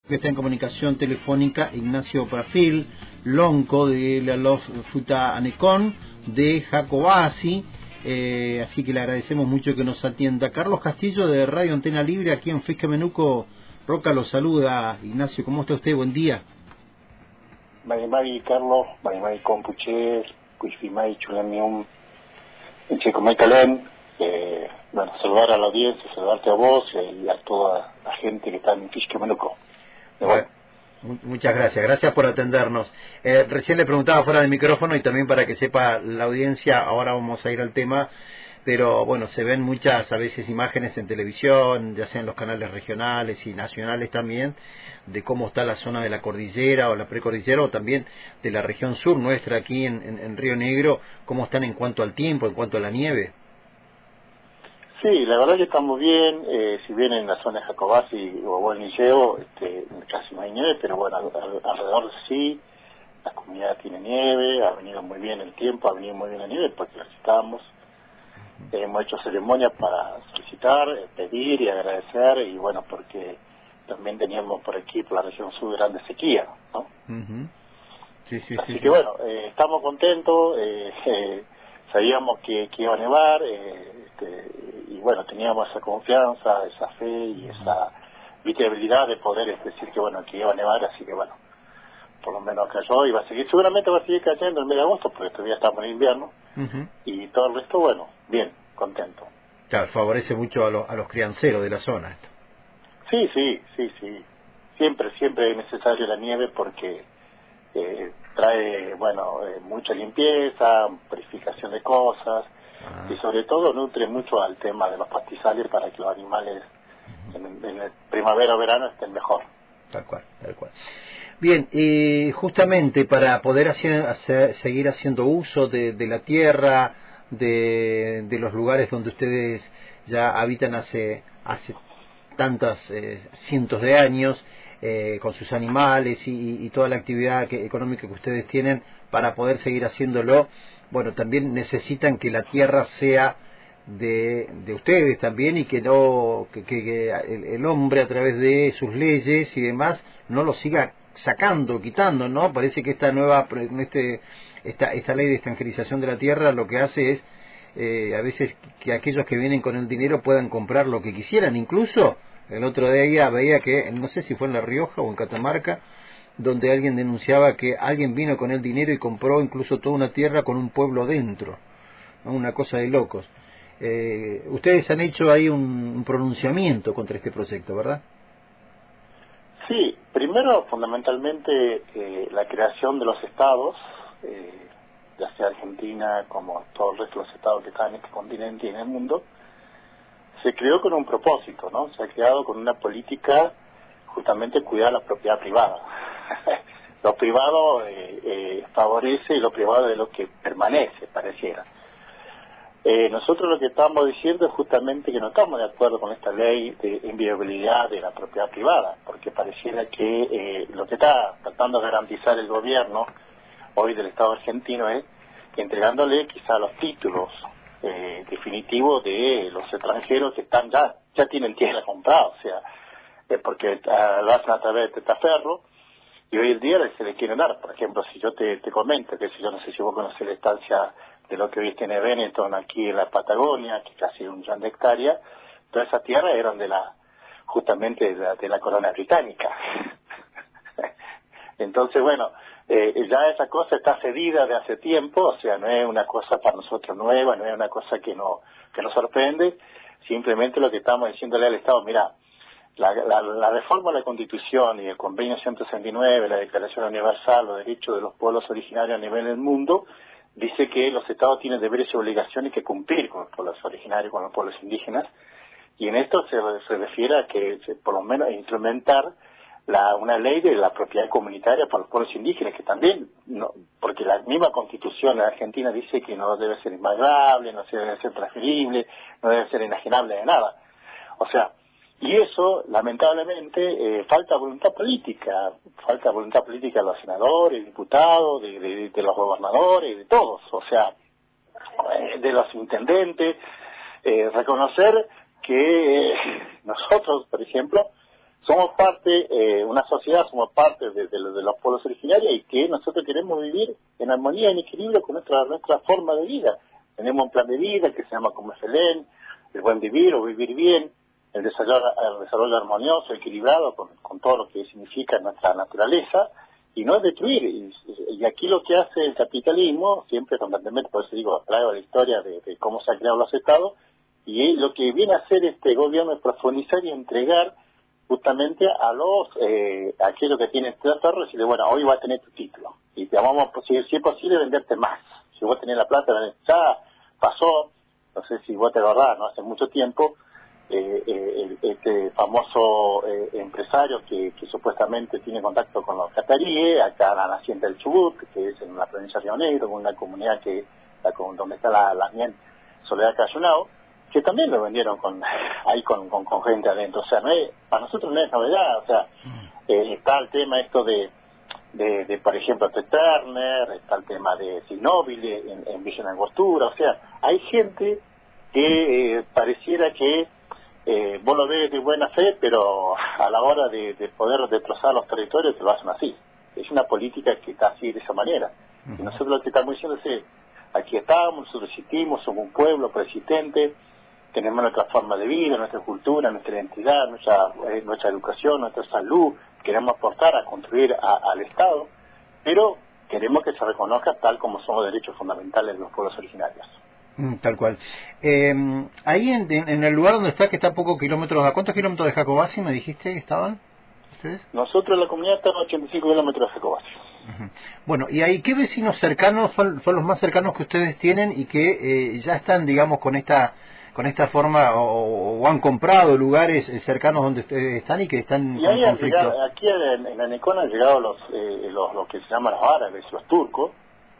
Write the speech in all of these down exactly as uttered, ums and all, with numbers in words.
Que está en comunicación telefónica Ignacio Prafil, lonco de la Lof Futa Anecón, de Jacobasi, eh, así que le agradecemos mucho que nos atienda. Carlos Castillo de Radio Antena Libre, aquí en Fisque Menuco, Roca lo saluda. Ignacio, ¿cómo está usted? Buen día. Mari Mari, Carlos, Mari Mari Compuche, Cuifimay, Chulamium, Checomay Calén, eh, bueno, saludar a la audiencia, saludarte a vos y a toda la gente que está en Fisque Menuco. Bueno, muchas gracias, gracias por atendernos. Eh, recién le preguntaba fuera del micrófono y también para que sepa la audiencia, ahora vamos a ir al tema, pero bueno, se ven muchas a veces imágenes en televisión, ya sea en los canales regionales y nacionales también, de cómo está la zona de la cordillera o la precordillera o también de la región sur nuestra aquí en, en, en Río Negro, cómo están en cuanto al tiempo, en cuanto a la nieve. Sí, la verdad que estamos bien, eh, si bien en la zona de Jacobasi o Buen Liceo este, casi no hay nieve, pero bueno, al, al, alrededor sí, la comunidad tiene nieve, ha venido muy bien el tiempo, ha venido muy bien la nieve porque la necesitamos. Eh, hemos hecho ceremonias para solicitar, eh, pedir y agradecer, y bueno, porque también teníamos por aquí, por la región sur, grande sequía, ¿no? Uh-huh. Sí, sí, Así sí, que sí. bueno, eh, estamos contentos, eh, eh, sabíamos que, que iba a nevar, eh, este, y bueno, teníamos esa confianza, esa fe y esa visibilidad de poder es decir que bueno, que iba a nevar, así que bueno, por lo menos cayó y va a seguir, seguramente va a seguir cayendo en el mes de agosto porque todavía estamos en invierno, Uh-huh. y todo el resto, bueno, bien, contento. Claro, favorece mucho a, lo, a los crianceros de la zona esto. Sí, sí, sí, sí, siempre, siempre es necesario la nieve porque eh, trae, bueno, eh, mucha limpieza, purificación de cosas, Ah. y sobre todo nutre mucho al tema de los pastizales para que los animales en, en el primavera o verano estén mejor. Tal cual, tal cual. Bien, eh, justamente para poder hacer, hacer, seguir haciendo uso de, de la tierra, de, de los lugares donde ustedes ya habitan hace, hace tantas eh, cientos de años, eh, con sus animales y, y toda la actividad que, económica que ustedes tienen, para poder seguir haciéndolo, bueno, también necesitan que la tierra sea de, de ustedes también, y que no que, que, que el, el hombre a través de sus leyes y demás no lo siga sacando, quitando, ¿no? Parece que esta nueva este esta esta ley de extranjerización de la tierra lo que hace es eh, a veces que aquellos que vienen con el dinero puedan comprar lo que quisieran. Incluso el otro día veía que, no sé si fue en La Rioja o en Catamarca, donde alguien denunciaba que alguien vino con el dinero y compró incluso toda una tierra con un pueblo dentro, ¿no? Una cosa de locos. Eh, ustedes han hecho ahí un, un pronunciamiento contra este proyecto, ¿verdad? Sí, primero, fundamentalmente, eh, la creación de los estados, eh, ya sea Argentina como todo el resto de los estados que están en este continente y en el mundo, se creó con un propósito, ¿no? Se ha creado con una política justamente cuidar la propiedad privada. Lo privado eh, eh, favorece y lo privado es lo que permanece, pareciera. Eh, nosotros lo que estamos diciendo es justamente que no estamos de acuerdo con esta ley de inviolabilidad de la propiedad privada, porque pareciera que eh, lo que está tratando de garantizar el gobierno hoy del Estado argentino es entregándole quizá los títulos eh, definitivos de los extranjeros que están ya ya tienen tierra comprada, o sea, eh, porque uh, lo hacen a través de testaferro, y hoy en día se le quieren dar. Por ejemplo, si yo te, te comento, que si yo no sé si vos conocés la estancia de lo que hoy tiene Benetton aquí en la Patagonia, que casi un millón de hectáreas, todas esas tierras eran de la, justamente de la, de la corona británica. Entonces, bueno, eh, ya esa cosa está cedida de hace tiempo, o sea, no es una cosa para nosotros nueva, no es una cosa que, no, que nos sorprende, simplemente lo que estamos diciéndole al Estado, mira, La, la, la reforma de la Constitución y el Convenio ciento sesenta y nueve, la Declaración Universal, los derechos de los pueblos originarios a nivel del mundo, dice que los estados tienen deberes y obligaciones que cumplir con los pueblos originarios, con los pueblos indígenas, y en esto se, se refiere a que se, por lo menos implementar la, una ley de la propiedad comunitaria para los pueblos indígenas, que también, no, porque la misma Constitución de Argentina dice que no debe ser invariable, no debe ser transferible, no debe ser enajenable de nada. O sea, y eso, lamentablemente, eh, falta voluntad política, falta voluntad política de los senadores, diputados, de, de, de los gobernadores, de todos, o sea, eh, de los intendentes, eh, reconocer que eh, nosotros, por ejemplo, somos parte, eh, una sociedad, somos parte de, de, de los pueblos originarios y que nosotros queremos vivir en armonía, en equilibrio con nuestra nuestra forma de vida. Tenemos un plan de vida que se llama como F L N, el buen vivir o vivir bien, el desarrollo, el desarrollo armonioso, equilibrado con, con todo lo que significa nuestra naturaleza, y no es destruir. Y, y aquí lo que hace el capitalismo, siempre constantemente, por eso digo, traigo la historia de, de cómo se han creado los estados, y lo que viene a hacer este gobierno es profundizar y entregar justamente a los, eh, a aquellos que tienen terror, decirle, bueno, hoy vas a tener tu título, y te vamos, si, si es posible, venderte más. Si vos tenés la plata, ya pasó, no sé si vos te acordás, ¿no? Hace mucho tiempo, eh, eh, este famoso eh, empresario que, que supuestamente tiene contacto con los cataríes, acá en la naciente del Chubut, que es en la provincia de Río Negro, una comunidad que la, donde está la, la bien Soledad Cayunao, que también lo vendieron con ahí con, con, con gente adentro. O sea, no es, para nosotros no es novedad. O sea, eh, está el tema esto de, de, de por ejemplo, de Turner, está el tema de Sinóbile en, en Villa Angostura. O sea, hay gente que eh, pareciera que eh, vos lo ves de buena fe, pero a la hora de, de poder destrozar los territorios te lo hacen así. Es una política que está así de esa manera. Y nosotros lo que estamos diciendo es, aquí estamos, nosotros existimos, somos un pueblo persistente, tenemos nuestra forma de vida, nuestra cultura, nuestra identidad, nuestra, eh, nuestra educación, nuestra salud, queremos aportar a construir a, al Estado, pero queremos que se reconozca tal como son los derechos fundamentales de los pueblos originarios. Mm, tal cual. Eh, ahí en, en el lugar donde está, que está a pocos kilómetros, ¿a cuántos kilómetros de Jacobasi me dijiste que estaban ustedes? Nosotros en la comunidad estamos a ochenta y cinco kilómetros de Jacobasi. Uh-huh. Bueno, ¿y ahí qué vecinos cercanos son, son los más cercanos que ustedes tienen y que eh, ya están, digamos, con esta con esta forma o, o han comprado lugares cercanos donde ustedes están y que están y ahí en conflicto? Llegado, aquí en, en Anecón han llegado los, eh, los, los que se llaman los árabes, los turcos,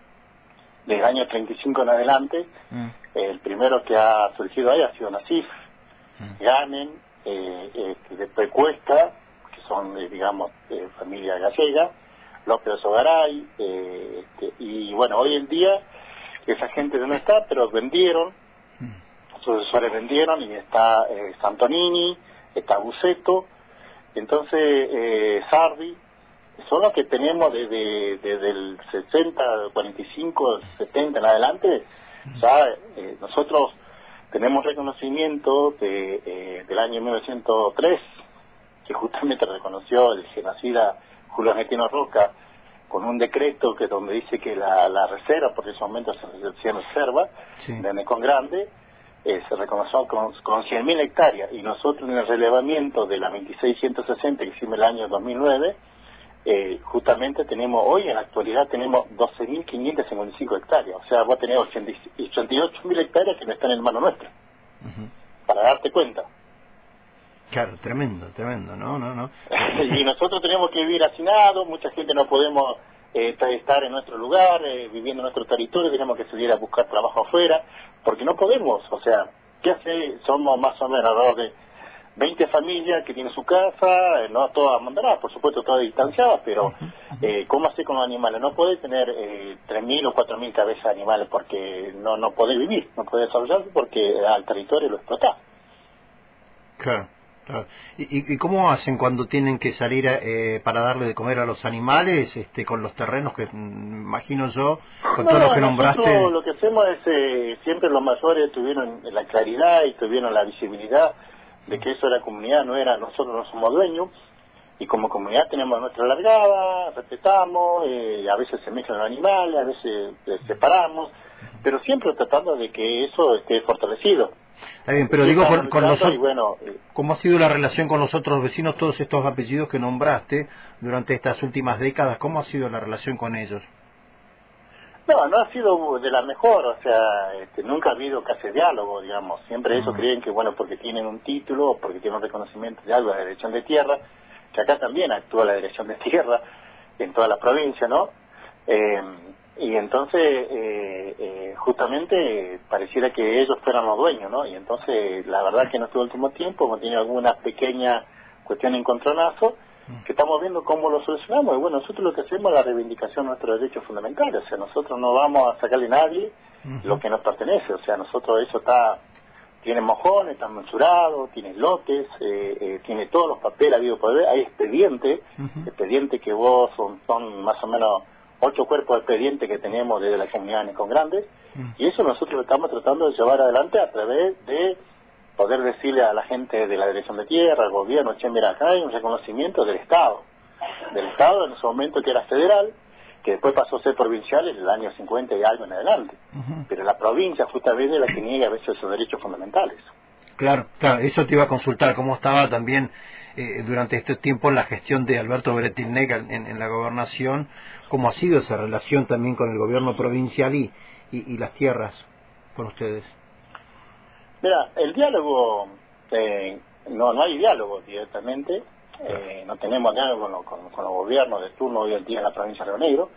del año treinta y cinco en adelante. Mm. El primero que ha surgido ahí ha sido Nasif, mm. Ganen, eh, eh, después Cuesta, que son, eh, digamos, eh, familia gallega, López de Sogaray, eh, este, y bueno, hoy en día esa gente no está, pero vendieron, mm. sus asesores vendieron, y está eh, Santonini, está Buceto, entonces eh, Sardi, son los que tenemos desde, desde el sesenta, cuarenta y cinco, setenta en adelante. Ya eh, nosotros tenemos reconocimiento de, eh, del año mil novecientos tres, que justamente reconoció el genocida Julio Argentino Roca con un decreto que donde dice que la, la reserva, porque en ese momento se decía reserva, sí, de Anecón Grande, eh, se reconoció con, con cien mil hectáreas, y nosotros en el relevamiento de la veintiséis ciento sesenta que hicimos el año dos mil nueve, Eh, justamente tenemos, hoy en la actualidad tenemos doce mil quinientas cincuenta y cinco hectáreas, o sea, va a tener ochenta y ocho mil hectáreas que no están en mano nuestra, uh-huh, para darte cuenta. Claro, tremendo, tremendo, no, no, no. Y nosotros tenemos que vivir hacinados, mucha gente no podemos eh, estar en nuestro lugar, eh, viviendo en nuestro territorio, tenemos que salir a buscar trabajo afuera, porque no podemos, o sea, ¿qué hace? Somos más o menos alrededor de veinte familias que tienen su casa, eh, no todas abandonadas, por supuesto todas distanciadas, pero eh, ¿cómo hacer con los animales? No puede tener eh, tres mil o cuatro mil cabezas de animales porque no no puede vivir, no puede desarrollarse porque al territorio lo explota. Claro, claro. ¿Y, y cómo hacen cuando tienen que salir eh, para darle de comer a los animales, este, con los terrenos que mm, imagino yo, con no, todo lo que nombraste? Lo que hacemos es, eh, siempre los mayores tuvieron la claridad y tuvieron la visibilidad de que eso de la comunidad no era, nosotros no somos dueños, y como comunidad tenemos nuestra largada, respetamos, eh, a veces se mezclan los animales, a veces eh, separamos, pero siempre tratando de que eso esté fortalecido. Está bien, pero digo, con, con nosotros, bueno, eh, ¿cómo ha sido la relación con los otros vecinos, todos estos apellidos que nombraste durante estas últimas décadas? ¿Cómo ha sido la relación con ellos? No, no ha sido de la mejor, o sea, este, nunca ha habido casi diálogo, digamos. Siempre ellos uh-huh. creen que, bueno, porque tienen un título o porque tienen un reconocimiento de algo de la dirección de tierra, que acá también actúa la dirección de tierra en toda la provincia, ¿no? Eh, y entonces, eh, eh, justamente, pareciera que ellos fueran los dueños, ¿no? Y entonces, la verdad que en este último tiempo hemos tenido alguna pequeña cuestión de encontronazo, que estamos viendo cómo lo solucionamos. Y bueno, nosotros lo que hacemos es la reivindicación de nuestros derechos fundamentales, o sea, nosotros no vamos a sacarle a nadie uh-huh. lo que nos pertenece, o sea, nosotros eso está tiene mojones, está mensurado, tiene lotes, eh, eh, tiene todos los papeles habido por ver, hay expediente, uh-huh. expediente que vos son, son más o menos ocho cuerpos de expediente que tenemos desde la comunidad Necón Grandes, uh-huh. y eso nosotros estamos tratando de llevar adelante a través de poder decirle a la gente de la Dirección de Tierra, al gobierno, che, mira, acá hay un reconocimiento del Estado, del Estado en ese momento que era federal, que después pasó a ser provincial en el año cincuenta y algo en adelante. Uh-huh. Pero la provincia justamente es la que niega a veces esos derechos fundamentales. Claro, claro, eso te iba a consultar, cómo estaba también eh, durante este tiempo la gestión de Alberto Bretilnec en, en la gobernación, cómo ha sido esa relación también con el gobierno provincial y, y, y las tierras con ustedes. Mira, el diálogo, eh, no no hay diálogo directamente. Eh, no tenemos diálogo con, con, con los gobiernos de turno hoy en día en la provincia de Río Negro.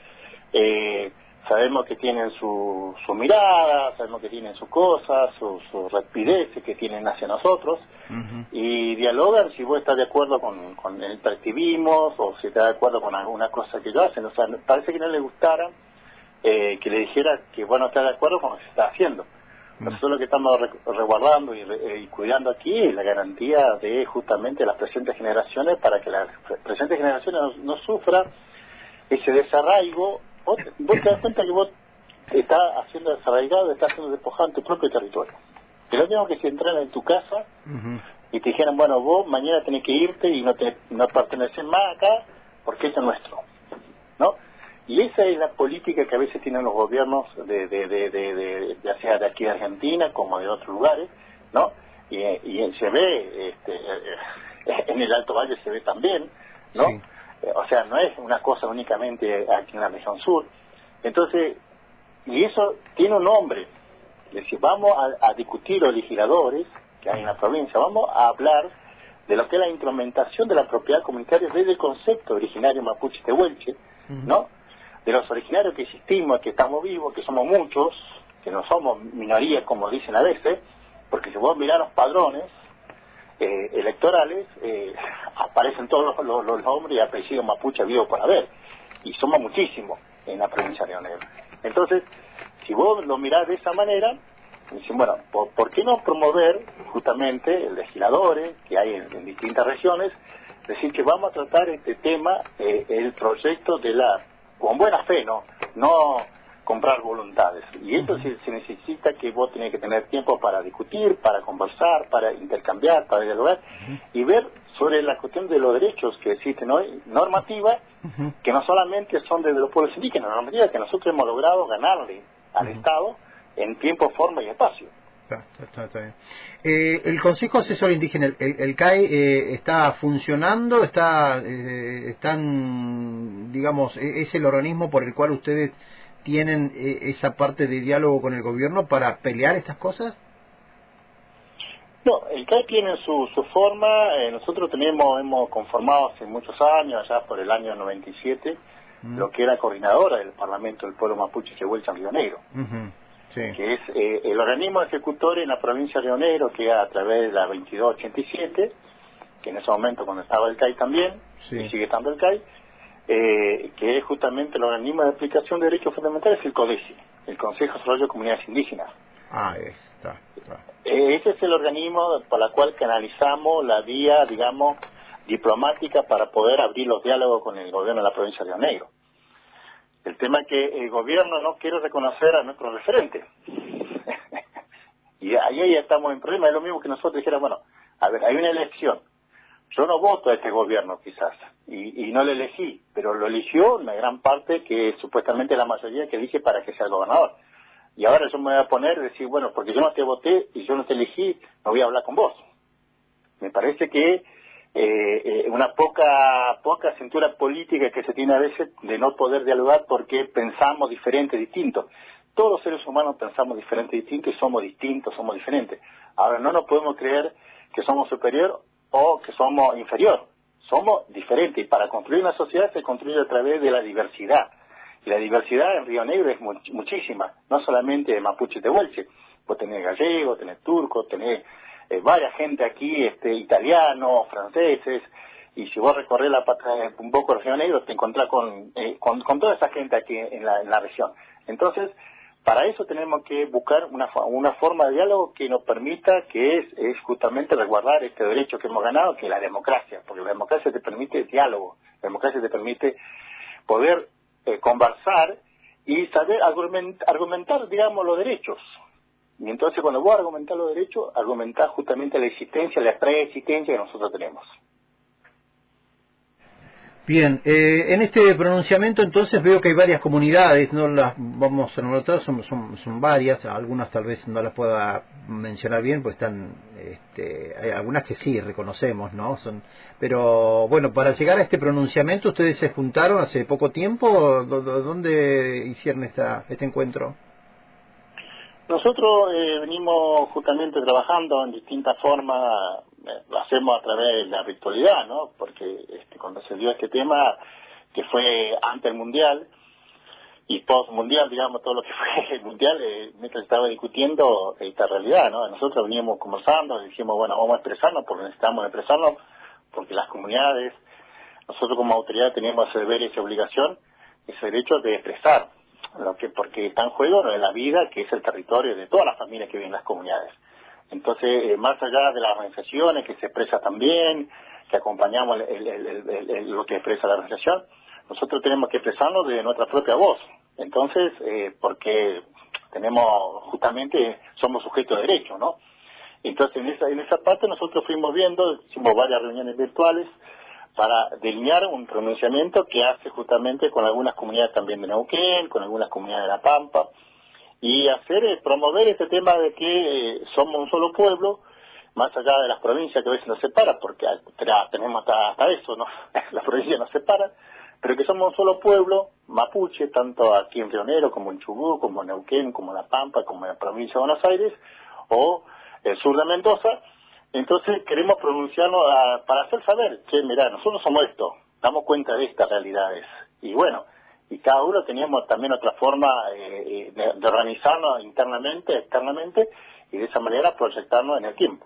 Eh, sabemos que tienen su, su mirada, sabemos que tienen sus cosas, sus su rapideces que tienen hacia nosotros, uh-huh. y dialogan si vos estás de acuerdo con, con el percibimos o si estás de acuerdo con alguna cosa que ellos hacen. O sea, parece que no les gustara eh, que le dijera que vos no estás de acuerdo con lo que se está haciendo. Nosotros lo que estamos resguardando y, y cuidando aquí es la garantía de justamente las presentes generaciones para que las presentes generaciones no, no sufran ese desarraigo. Vos, vos te das cuenta que vos estás haciendo desarraigado, estás haciendo despojado en tu propio territorio. Es lo mismo que si entraran en tu casa uh-huh. y te dijeran, bueno, vos mañana tenés que irte y no, te, no perteneces más acá porque esto es nuestro, ¿no? Y esa es la política que a veces tienen los gobiernos de, de, de, de, de ya sea de aquí de Argentina como de otros lugares, ¿no? Y, y se ve, este, en el Alto Valle se ve también, ¿no? Sí. O sea, no es una cosa únicamente aquí en la región sur. Entonces, y eso tiene un nombre. Es decir, vamos a, a discutir los legisladores que hay en la provincia, vamos a hablar de lo que es la implementación de la propiedad comunitaria desde el concepto originario mapuche tehuelche, ¿no? Uh-huh. De los originarios que existimos, que estamos vivos, que somos muchos, que no somos minorías como dicen a veces, porque si vos mirás los padrones eh, electorales, eh, aparecen todos los, los, los nombres y apellidos mapuche vivos por haber, y somos muchísimos en la provincia de Río Negro. Entonces, si vos lo mirás de esa manera, dicen, bueno, ¿por, ¿por qué no promover justamente legisladores que hay en, en distintas regiones, decir que vamos a tratar este tema, eh, el proyecto de la con buena fe, no no comprar voluntades. Y eso uh-huh. se, se necesita que vos tenés que tener tiempo para discutir, para conversar, para intercambiar, para dialogar uh-huh. y ver sobre la cuestión de los derechos que existen hoy, normativa, uh-huh. que no solamente son de los pueblos indígenas, normativa que nosotros hemos logrado ganarle al uh-huh. Estado en tiempo, forma y espacio. Está, está, está bien. Eh, el Consejo Asesor Indígena, el, el C A I, eh, ¿está funcionando? ¿Está, eh, están, digamos, es el organismo por el cual ustedes tienen eh, esa parte de diálogo con el gobierno para pelear estas cosas? No, el C A I tiene su, su forma. Eh, nosotros tenemos, hemos conformado hace muchos años, allá por el año noventa y siete, mm. lo que era coordinadora del Parlamento del Pueblo Mapuche Tehuelche en Río Negro. Uh-huh. Sí. Que es eh, el organismo ejecutor en la provincia de Río Negro, que a través de la veintidós ochenta y siete, que en ese momento cuando estaba el C A I también, sí. y sigue estando el C A I, eh, que es justamente el organismo de aplicación de derechos fundamentales, el CODECI, el Consejo de Desarrollo de Comunidades Indígenas. Ah, está, está. Eh, ese es el organismo por el cual canalizamos la vía, digamos, diplomática para poder abrir los diálogos con el gobierno de la provincia de Río Negro. El tema es que el gobierno no quiere reconocer a nuestro referente. Y ahí ya estamos en problema. Es lo mismo que nosotros dijéramos, bueno, a ver, hay una elección. Yo no voto a este gobierno quizás, y, y no lo elegí, pero lo eligió una gran parte que supuestamente la mayoría que elige para que sea el gobernador. Y ahora yo me voy a poner y decir, bueno, porque yo no te voté y yo no te elegí, no voy a hablar con vos. Me parece que Eh, eh, una poca poca cintura política que se tiene a veces de no poder dialogar porque pensamos diferente, distinto. Todos los seres humanos pensamos diferente, distinto y somos distintos, somos diferentes. Ahora no nos podemos creer que somos superior o que somos inferior. Somos diferentes y para construir una sociedad se construye a través de la diversidad. Y la diversidad en Río Negro es much- muchísima, no solamente de mapuche tehuelche. Vos tenés gallego, tenés turco, tenés Eh, varias gente aquí, este, italianos, franceses, y si vos recorres la pata, un poco el Río Negro te encontrás con, eh, con, con toda esa gente aquí en la, en la región. Entonces, Para eso tenemos que buscar una, una forma de diálogo que nos permita, que es, es justamente resguardar este derecho que hemos ganado, que es la democracia, porque la democracia te permite diálogo, la democracia te permite poder eh, conversar y saber argument, argumentar, digamos, los derechos. Y entonces cuando vos argumentás los derechos, argumentás justamente la existencia, la preexistencia que nosotros tenemos. Bien, eh, en este pronunciamiento entonces veo que hay varias comunidades, no las vamos a notar, son, son, son varias, algunas tal vez no las pueda mencionar bien, pues están, este, hay algunas que sí reconocemos, ¿no? Son, pero bueno, para llegar a este pronunciamiento, ¿ustedes se juntaron hace poco tiempo? ¿Dónde hicieron esta, este encuentro? Nosotros eh, venimos justamente trabajando en distintas formas, eh, lo hacemos a través de la virtualidad, ¿no? Porque este, cuando se dio este tema, que fue ante el Mundial y post-Mundial, digamos, todo lo que fue el Mundial, eh, mientras estaba discutiendo esta realidad, ¿no? Nosotros veníamos conversando, dijimos, bueno, vamos a expresarnos porque necesitamos expresarnos, porque las comunidades, nosotros como autoridad teníamos ese deber y esa obligación, ese derecho de expresar. Lo que porque está en juego no es la vida, que es el territorio de todas las familias que viven en las comunidades. Entonces, eh, más allá de las organizaciones que se expresa también, que acompañamos el, el, el, el, el, lo que expresa la organización, nosotros tenemos que expresarnos de nuestra propia voz. Entonces, eh, porque tenemos, justamente, somos sujetos de derecho, ¿no? Entonces, en esa, en esa parte nosotros fuimos viendo, hicimos varias reuniones virtuales, para delinear un pronunciamiento que hace justamente con algunas comunidades también de Neuquén, con algunas comunidades de La Pampa, y hacer, eh, promover este tema de que eh, somos un solo pueblo, más allá de las provincias que a veces nos separan, porque tenemos hasta, hasta eso, ¿no? Las provincias nos separan, pero que somos un solo pueblo, mapuche, tanto aquí en Río Negro, como en Chubut, como en Neuquén, como en La Pampa, como en la provincia de Buenos Aires, o el sur de Mendoza. Entonces queremos pronunciarnos a, para hacer saber que, mirá, nosotros somos esto, damos cuenta de estas realidades. Y bueno, y cada uno teníamos también otra forma eh, de, de organizarnos internamente, externamente, y de esa manera proyectarnos en el tiempo.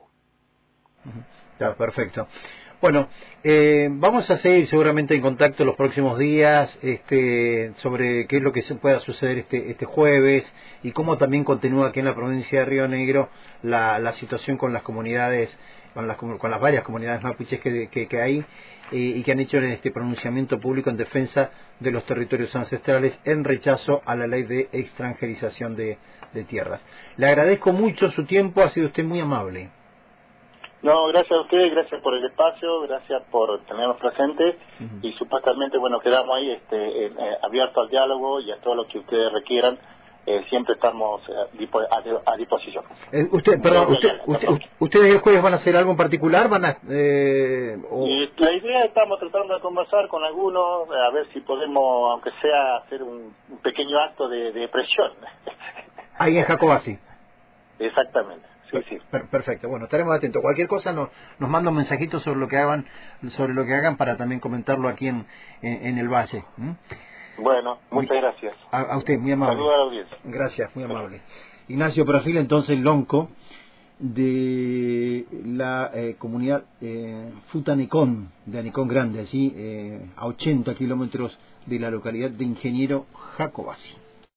Ya, perfecto. Bueno, eh, vamos a seguir seguramente en contacto los próximos días este, sobre qué es lo que se pueda suceder este, este jueves y cómo también continúa aquí en la provincia de Río Negro la, la situación con las comunidades, con las, con las varias comunidades mapuches que, que, que hay eh, y que han hecho este pronunciamiento público en defensa de los territorios ancestrales en rechazo a la ley de extranjerización de, de tierras. Le agradezco mucho su tiempo, ha sido usted muy amable. No, gracias a ustedes, gracias por el espacio, gracias por tenernos presentes uh-huh. Y supuestamente, bueno, quedamos ahí este, eh, abiertos al diálogo y a todo lo que ustedes requieran, eh, siempre estamos eh, a, a disposición. Eh, usted, perdón, usted, usted, ¿ustedes el jueves van a hacer algo en particular? ¿Van a, eh, o... y la idea, estamos tratando de conversar con algunos, a ver si podemos, aunque sea, hacer un, un pequeño acto de, de presión. Ahí en Jacobasi. Exactamente. Sí, sí. Perfecto, bueno, estaremos atentos. Cualquier cosa nos, nos manda un mensajito sobre lo que hagan, sobre lo que hagan para también comentarlo aquí en, en, en el Valle. ¿Mm? Bueno, muchas gracias. A, a usted, muy amable. Saludos a la audiencia. Gracias, muy amable. Ignacio Prafil, entonces, lonco de la eh, comunidad eh, Futanecón, de Anecón Grande, allí eh, a ochenta kilómetros de la localidad de Ingeniero Jacobasi.